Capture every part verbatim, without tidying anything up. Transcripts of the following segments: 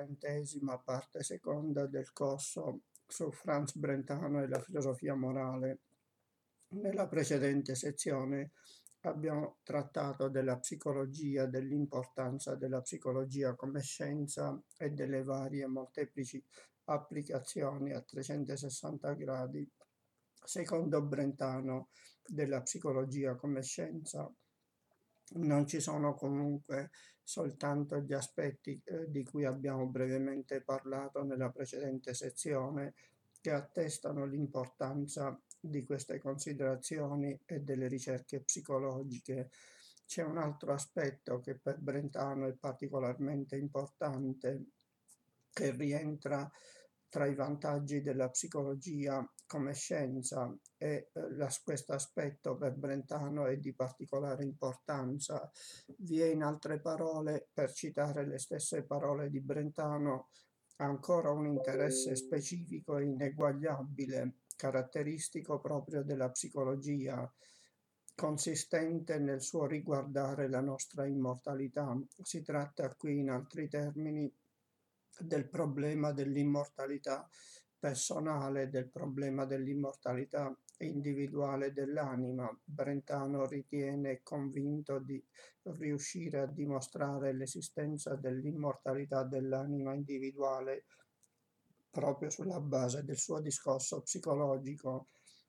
trentesima parte seconda del corso su Franz Brentano e la filosofia morale. Nella precedente sezione abbiamo trattato della psicologia, dell'importanza della psicologia come scienza e delle varie molteplici applicazioni a trecentosessanta gradi. Secondo Brentano, della psicologia come scienza non ci sono comunque soltanto gli aspetti eh, di cui abbiamo brevemente parlato nella precedente sezione, che attestano l'importanza di queste considerazioni e delle ricerche psicologiche. C'è un altro aspetto che per Brentano è particolarmente importante, che rientra tra i vantaggi della psicologia come scienza e eh, la, questo aspetto per Brentano è di particolare importanza. Vi è, in altre parole, per citare le stesse parole di Brentano, ancora un interesse specifico e ineguagliabile, caratteristico proprio della psicologia, consistente nel suo riguardare la nostra immortalità. Si tratta qui, in altri termini, del problema dell'immortalità personale, del problema dell'immortalità individuale dell'anima. Brentano ritiene convinto di riuscire a dimostrare l'esistenza dell'immortalità dell'anima individuale proprio sulla base del suo discorso psicologico.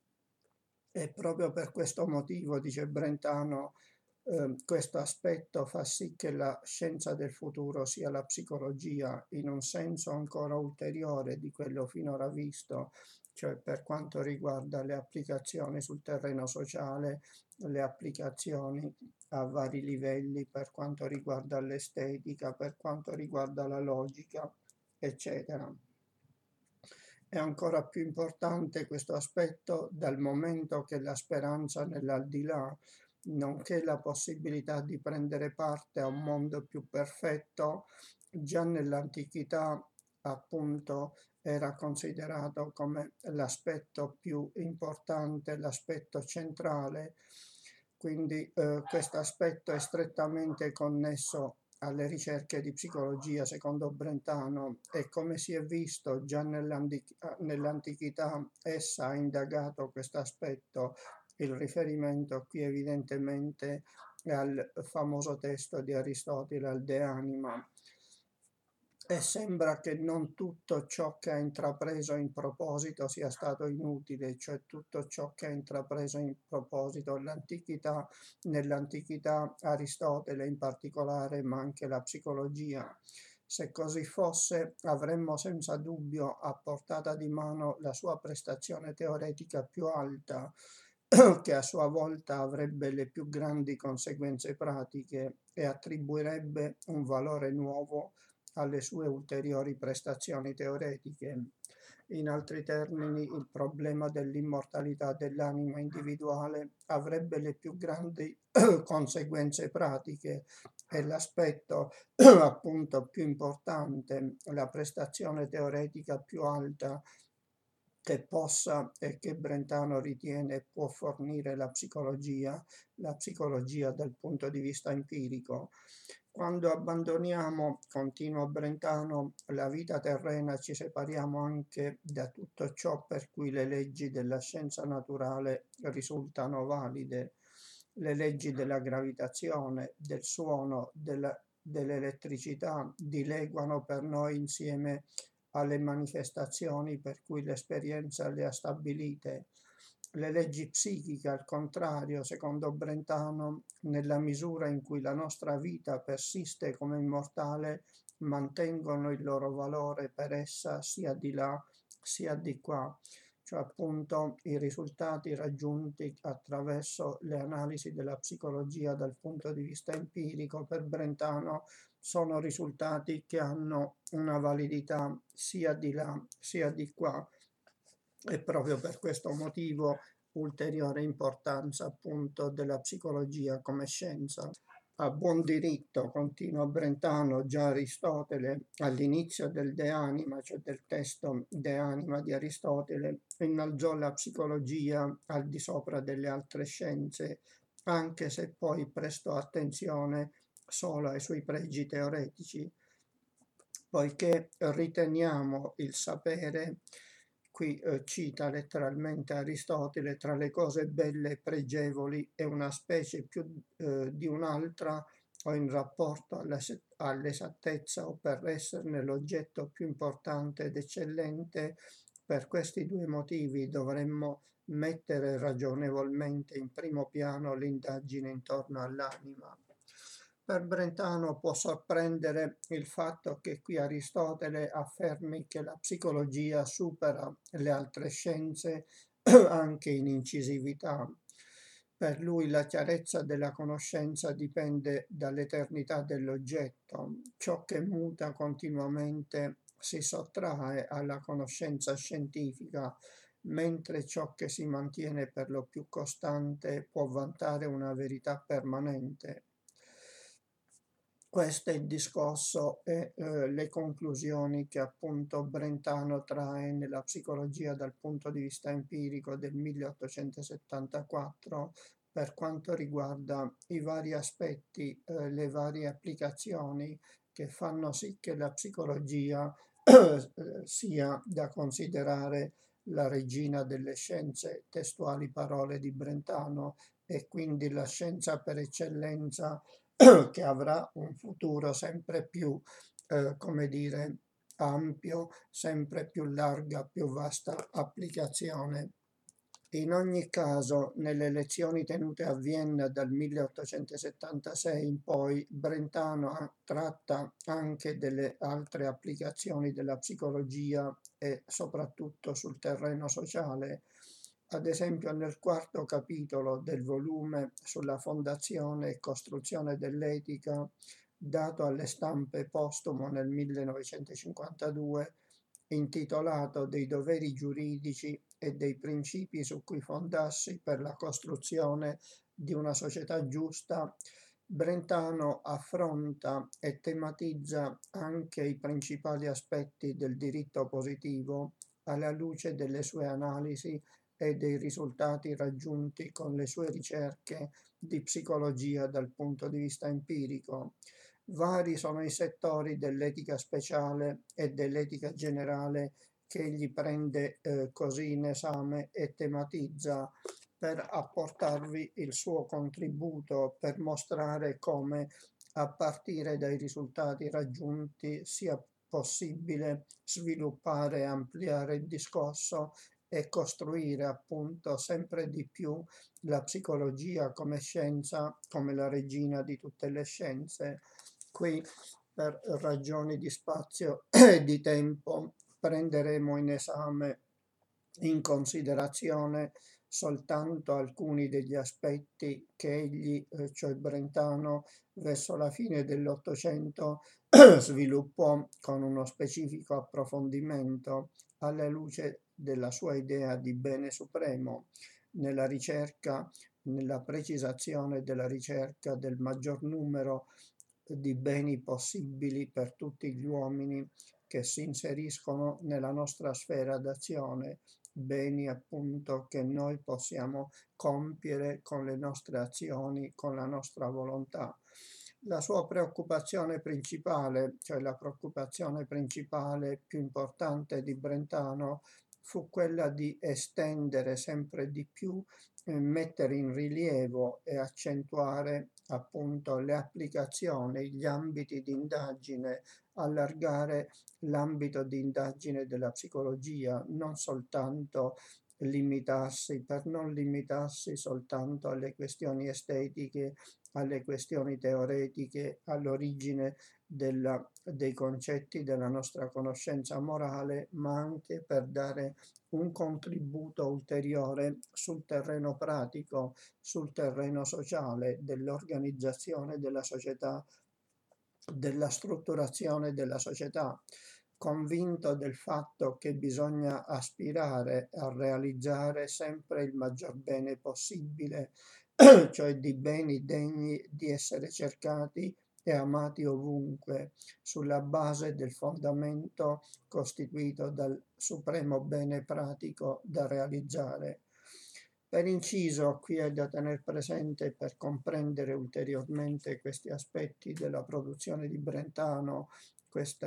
E proprio per questo motivo, dice Brentano, eh, questo aspetto fa sì che la scienza del futuro sia la psicologia in un senso ancora ulteriore di quello finora visto, cioè per quanto riguarda le applicazioni sul terreno sociale, le applicazioni a vari livelli, per quanto riguarda l'estetica, per quanto riguarda la logica, eccetera. È ancora più importante questo aspetto dal momento che la speranza nell'aldilà, nonché la possibilità di prendere parte a un mondo più perfetto, già nell'antichità appunto era considerato come l'aspetto più importante, l'aspetto centrale. Quindi eh, questo aspetto è strettamente connesso alle ricerche di psicologia, secondo Brentano, e come si è visto già nell'antichità, essa ha indagato questo aspetto. Il riferimento qui evidentemente è al famoso testo di Aristotele, al De Anima. E sembra che non tutto ciò che ha intrapreso in proposito sia stato inutile, cioè tutto ciò che ha intrapreso in proposito l'antichità, nell'antichità Aristotele in particolare, ma anche la psicologia. Se così fosse, avremmo senza dubbio a portata di mano la sua prestazione teoretica più alta, che a sua volta avrebbe le più grandi conseguenze pratiche e attribuirebbe un valore nuovo alle sue ulteriori prestazioni teoretiche. In altri termini, il problema dell'immortalità dell'anima individuale avrebbe le più grandi conseguenze pratiche e l'aspetto appunto più importante, la prestazione teoretica più alta che possa e che Brentano ritiene può fornire la psicologia, la psicologia dal punto di vista empirico. Quando abbandoniamo, continua Brentano, la vita terrena, ci separiamo anche da tutto ciò per cui le leggi della scienza naturale risultano valide, le leggi della gravitazione, del suono, della, dell'elettricità dileguano per noi insieme alle manifestazioni per cui l'esperienza le ha stabilite. Le leggi psichiche, al contrario, secondo Brentano, nella misura in cui la nostra vita persiste come immortale, mantengono il loro valore per essa sia di là sia di qua, cioè appunto i risultati raggiunti attraverso le analisi della psicologia dal punto di vista empirico per Brentano sono risultati che hanno una validità sia di là sia di qua, e proprio per questo motivo ulteriore importanza appunto della psicologia come scienza. A buon diritto, continua Brentano, già Aristotele all'inizio del De Anima, cioè del testo De Anima di Aristotele, innalzò la psicologia al di sopra delle altre scienze, anche se poi prestò attenzione solo ai suoi pregi teoretici. poiché riteniamo il sapere, qui eh, cita letteralmente Aristotele, tra le cose belle e pregevoli è una specie più eh, di un'altra o in rapporto all'esattezza o per esserne l'oggetto più importante ed eccellente. Per questi due motivi dovremmo mettere ragionevolmente in primo piano l'indagine intorno all'anima. Per Brentano può sorprendere il fatto che qui Aristotele affermi che la psicologia supera le altre scienze anche in incisività. Per lui la chiarezza della conoscenza dipende dall'eternità dell'oggetto. Ciò che muta continuamente si sottrae alla conoscenza scientifica, mentre ciò che si mantiene per lo più costante può vantare una verità permanente. Questo è il discorso e eh, le conclusioni che appunto Brentano trae nella psicologia dal punto di vista empirico del milleottocentosettantaquattro per quanto riguarda i vari aspetti, eh, le varie applicazioni che fanno sì che la psicologia eh, sia da considerare la regina delle scienze, testuali parole di Brentano, e quindi la scienza per eccellenza che avrà un futuro sempre più, eh, come dire, ampio, sempre più larga, più vasta applicazione. In ogni caso, nelle lezioni tenute a Vienna dal milleottocentosettantasei in poi, Brentano tratta anche delle altre applicazioni della psicologia e soprattutto sul terreno sociale. Ad esempio, nel quarto capitolo del volume sulla fondazione e costruzione dell'etica, dato alle stampe postumo nel millenovecentocinquantadue, intitolato Dei doveri giuridici e dei principi su cui fondarsi per la costruzione di una società giusta, Brentano affronta e tematizza anche i principali aspetti del diritto positivo alla luce delle sue analisi e dei risultati raggiunti con le sue ricerche di psicologia dal punto di vista empirico. Vari sono i settori dell'etica speciale e dell'etica generale che egli prende eh, così in esame e tematizza per apportarvi il suo contributo, per mostrare come a partire dai risultati raggiunti sia possibile sviluppare e ampliare il discorso e costruire appunto sempre di più la psicologia come scienza, come la regina di tutte le scienze. Qui per ragioni di spazio e di tempo prenderemo in esame in considerazione soltanto alcuni degli aspetti che egli, eh, cioè Brentano, verso la fine dell'Ottocento sviluppò con uno specifico approfondimento alla luce della sua idea di bene supremo nella ricerca, nella precisazione della ricerca del maggior numero di beni possibili per tutti gli uomini che si inseriscono nella nostra sfera d'azione, beni appunto che noi possiamo compiere con le nostre azioni, con la nostra volontà. La sua preoccupazione principale, cioè la preoccupazione principale più importante di Brentano, fu quella di estendere sempre di più, eh, mettere in rilievo e accentuare appunto le applicazioni, gli ambiti di indagine, allargare l'ambito di indagine della psicologia, non soltanto limitarsi, per non limitarsi soltanto alle questioni estetiche, alle questioni teoretiche, all'origine della, dei concetti della nostra conoscenza morale, ma anche per dare un contributo ulteriore sul terreno pratico, sul terreno sociale, dell'organizzazione della società, della strutturazione della società, convinto del fatto che bisogna aspirare a realizzare sempre il maggior bene possibile, cioè di beni degni di essere cercati e amati ovunque, sulla base del fondamento costituito dal supremo bene pratico da realizzare. Per inciso, qui è da tener presente, per comprendere ulteriormente questi aspetti della produzione di Brentano, queste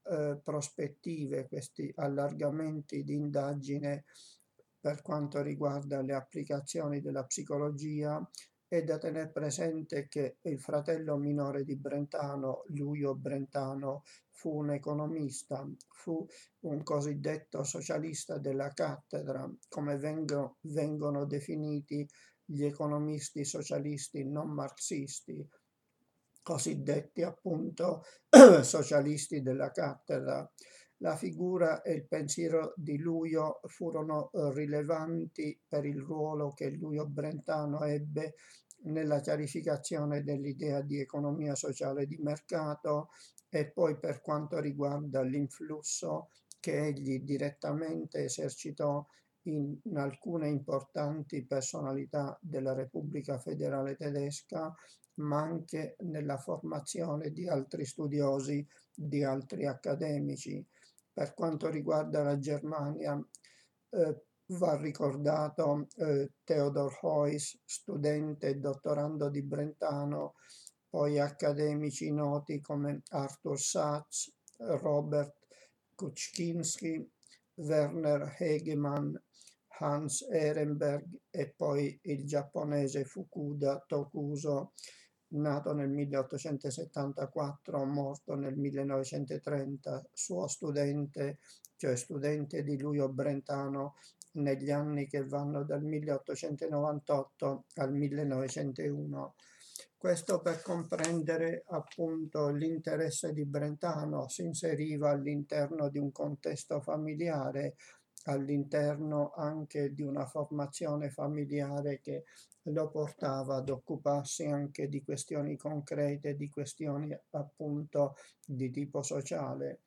eh, prospettive, questi allargamenti di indagine per quanto riguarda le applicazioni della psicologia. È da tenere presente che il fratello minore di Brentano, Luio Brentano, fu un economista, fu un cosiddetto socialista della cattedra, come vengono, vengono definiti gli economisti socialisti non marxisti, cosiddetti appunto socialisti della cattedra. La figura e il pensiero di Luio furono rilevanti per il ruolo che Luio Brentano ebbe nella chiarificazione dell'idea di economia sociale di mercato e poi per quanto riguarda l'influsso che egli direttamente esercitò in, in alcune importanti personalità della Repubblica Federale Tedesca, ma anche nella formazione di altri studiosi, di altri accademici. Per quanto riguarda la Germania, eh, va ricordato eh, Theodor Heuss, studente e dottorando di Brentano, poi accademici noti come Arthur Sachs, Robert Kuczynski, Werner Hegemann, Hans Ehrenberg e poi il giapponese Fukuda Tokuso, nato nel milleottocentosettantaquattro, morto nel millenovecentotrenta, suo studente, cioè studente di Luio Brentano negli anni che vanno dal milleottocentonovantotto al millenovecentouno. Questo per comprendere appunto l'interesse di Brentano. Si inseriva all'interno di un contesto familiare, all'interno anche di una formazione familiare che lo portava ad occuparsi anche di questioni concrete, di questioni appunto di tipo sociale.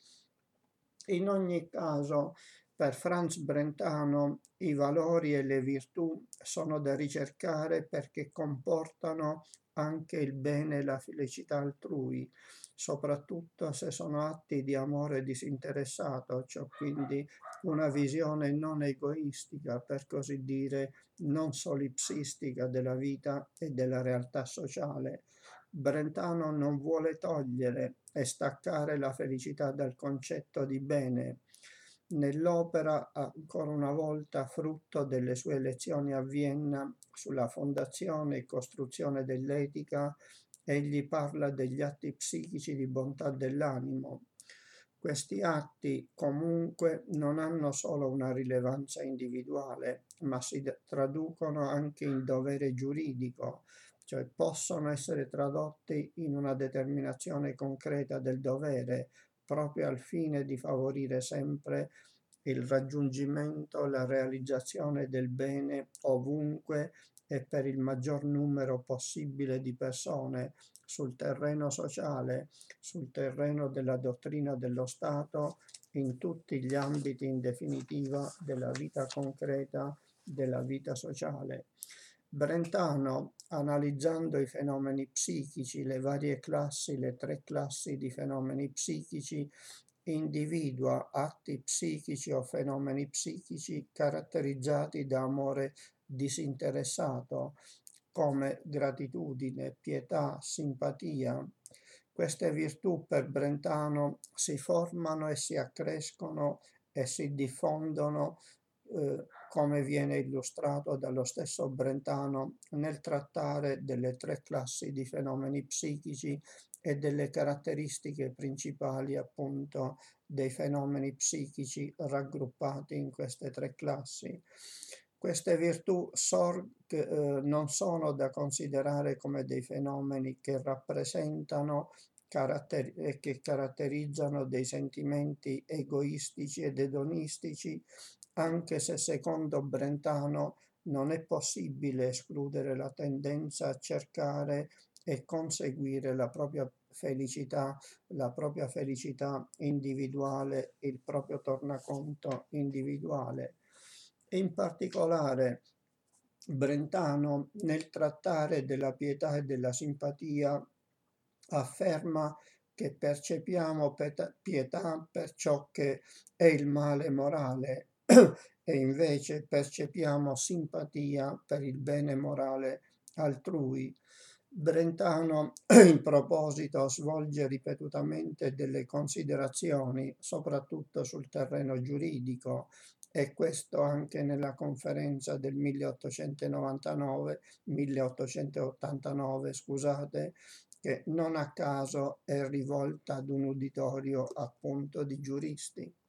In ogni caso, per Franz Brentano i valori e le virtù sono da ricercare perché comportano anche il bene e la felicità altrui, soprattutto se sono atti di amore disinteressato, cioè quindi una visione non egoistica, per così dire, non solipsistica della vita e della realtà sociale. Brentano non vuole togliere e staccare la felicità dal concetto di bene. Nell'opera, ancora una volta frutto delle sue lezioni a Vienna sulla fondazione e costruzione dell'etica, egli parla degli atti psichici di bontà dell'animo. Questi atti comunque non hanno solo una rilevanza individuale, ma si traducono anche in dovere giuridico, cioè possono essere tradotti in una determinazione concreta del dovere, proprio al fine di favorire sempre il raggiungimento, la realizzazione del bene ovunque e per il maggior numero possibile di persone sul terreno sociale, sul terreno della dottrina dello Stato, in tutti gli ambiti in definitiva della vita concreta, della vita sociale. Brentano, analizzando i fenomeni psichici, le varie classi, le tre classi di fenomeni psichici, individua atti psichici o fenomeni psichici caratterizzati da amore disinteressato, come gratitudine, pietà, simpatia. Queste virtù per Brentano si formano e si accrescono e si diffondono eh, come viene illustrato dallo stesso Brentano nel trattare delle tre classi di fenomeni psichici e delle caratteristiche principali appunto dei fenomeni psichici raggruppati in queste tre classi. Queste virtù sorg, eh, non sono da considerare come dei fenomeni che rappresentano caratter- e che caratterizzano dei sentimenti egoistici ed edonistici, anche se secondo Brentano non è possibile escludere la tendenza a cercare e conseguire la propria felicità, la propria felicità individuale, il proprio tornaconto individuale. In particolare Brentano, nel trattare della pietà e della simpatia, afferma che percepiamo pietà per ciò che è il male morale e invece percepiamo simpatia per il bene morale altrui. Brentano in proposito svolge ripetutamente delle considerazioni, soprattutto sul terreno giuridico, e questo anche nella conferenza del milleottocentonovantanove milleottocentottantanove, scusate, che non a caso è rivolta ad un uditorio appunto di giuristi.